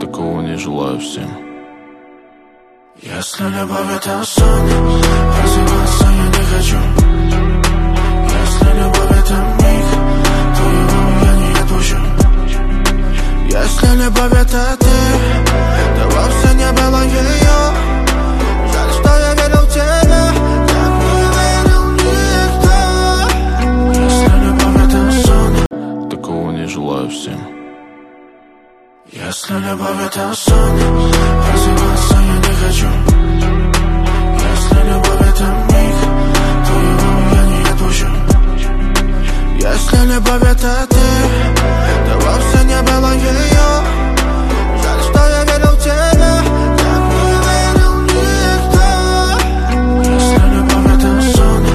такого не желаю всем. Если любовь это сон, развиваться я не хочу. Если любовь это миг, то его я не отпущу. Если любовь это ты, то вовсе не было ее. Жаль, что я верил в тебя, как не верил никто. Если любовь это сон, такого не желаю всем. Если любовь это сон, развиваться я не хочу. Если любовь это миг, то его я не отпущу. Если любовь это ты,